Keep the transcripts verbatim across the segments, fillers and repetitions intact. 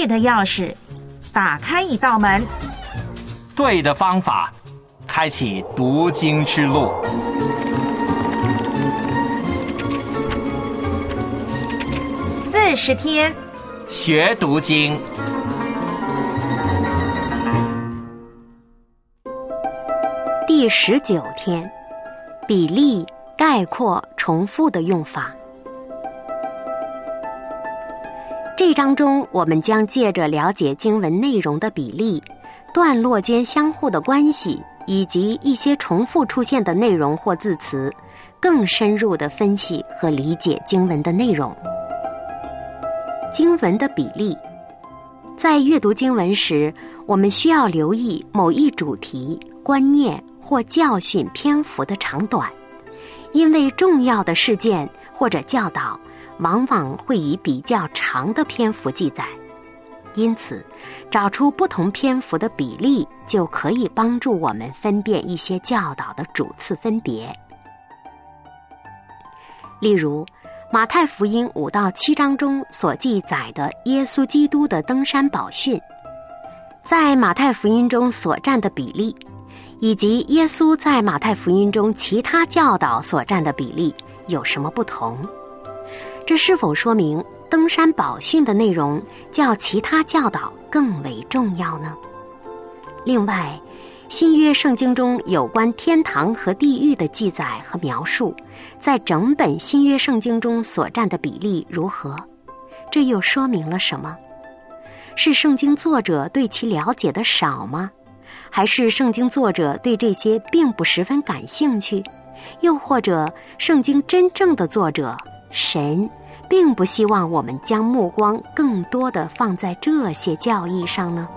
对的钥匙，打开一道门。 对的方法，开启读经之路。 四十天学读经。 第十九天，比例、概括、重复的用法。这章中，我们将借着了解经文内容的比例、段落间相互的关系，以及一些重复出现的内容或字词，更深入地分析和理解经文的内容。经文的比例，在阅读经文时，我们需要留意某一主题、观念或教训篇幅的长短，因为重要的事件或者教导往往会以比较长的篇幅记载，因此找出不同篇幅的比例就可以帮助我们分辨一些教导的主次分别。例如马太福音五到七章中所记载的耶稣基督的登山宝训，在马太福音中所占的比例，以及耶稣在马太福音中其他教导所占的比例有什么不同？这是否说明登山宝训的内容较其他教导更为重要呢？另外，新约圣经中有关天堂和地狱的记载和描述，在整本新约圣经中所占的比例如何？这又说明了什么？是圣经作者对其了解的少吗？还是圣经作者对这些并不十分感兴趣？又或者圣经真正的作者神并不希望我们将目光更多地放在这些教义上呢？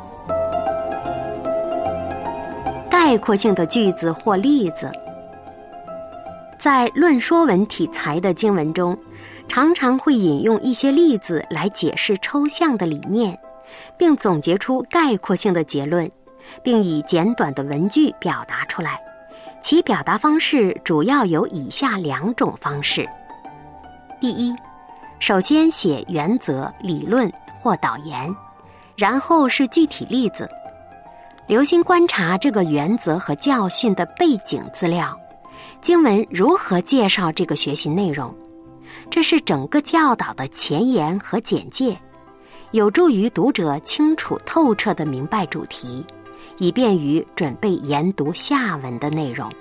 概括性的句子或例子，在论说文体裁的经文中，常常会引用一些例子来解释抽象的理念，并总结出概括性的结论，并以简短的文句表达出来。其表达方式主要有以下两种方式。第一，首先写原则、理论或导言，然后是具体例子。留心观察这个原则和教训的背景资料，经文如何介绍这个学习内容，这是整个教导的前言和简介，有助于读者清楚透彻地明白主题，以便于准备研读下文的内容。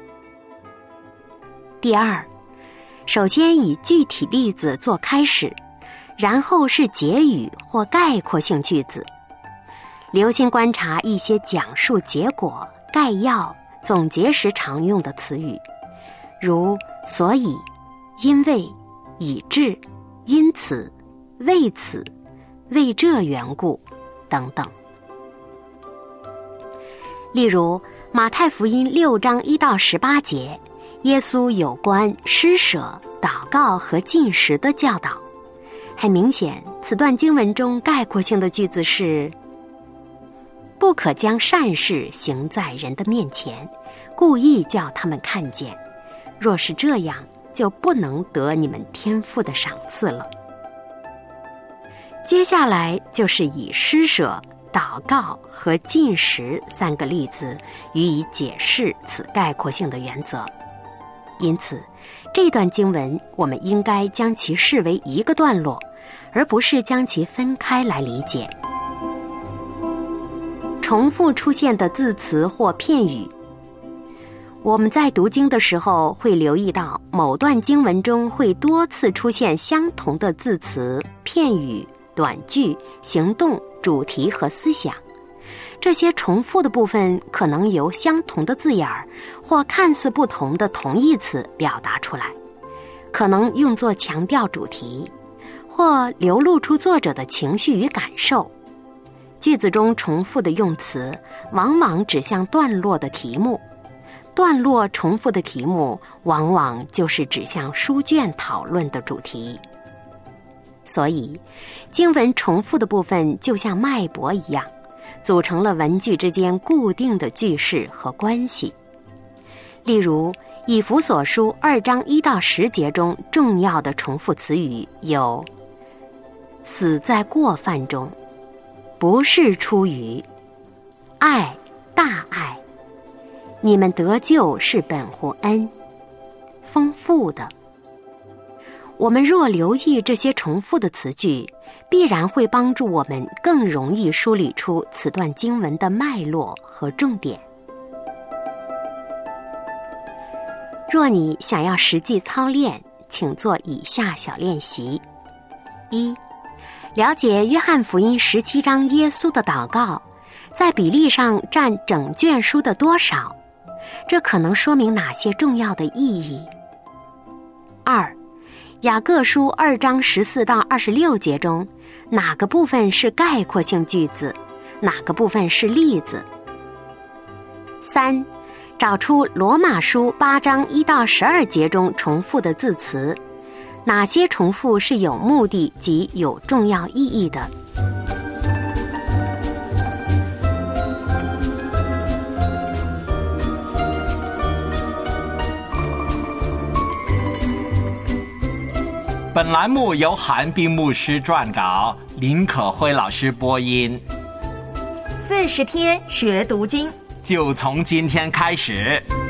第二，首先以具体例子做开始，然后是结语或概括性句子。留心观察一些讲述结果、概要、总结时常用的词语，如所以、因为、以致、因此、为此、为这缘故等等。例如马太福音六章一到十八节，耶稣有关施舍、祷告和禁食的教导。很明显，此段经文中概括性的句子是：不可将善事行在人的面前，故意叫他们看见，若是这样，就不能得你们天父的赏赐了。接下来就是以施舍、祷告和禁食三个例子予以解释此概括性的原则。因此，这段经文我们应该将其视为一个段落，而不是将其分开来理解。重复出现的字词或片语，我们在读经的时候会留意到某段经文中会多次出现相同的字词、片语、短句、行动、主题和思想。这些重复的部分可能由相同的字眼儿或看似不同的同义词表达出来，可能用作强调主题，或流露出作者的情绪与感受。句子中重复的用词往往指向段落的题目，段落重复的题目往往就是指向书卷讨论的主题。所以，经文重复的部分就像脉搏一样，组成了文句之间固定的句式和关系。例如，以弗所书二章一到十节中重要的重复词语有：死在过犯中、 不是出于爱，大爱。你们得救是本乎恩，丰富的。我们若留意这些重复的词句，必然会帮助我们更容易梳理出此段经文的脉络和重点。若你想要实际操练，请做以下小练习：一、了解约翰福音十七章耶稣的祷告在比例上占整卷书的多少，这可能说明哪些重要的意义。二、雅各书二章十四到二十六节中，哪个部分是概括性句子，哪个部分是例子。三、找出罗马书八章一到十二节中重复的字词，哪些重复是有目的及有重要意义的。 本栏目由韩冰牧师撰稿，林可辉老师播音。 四十天学读经， 就从今天开始。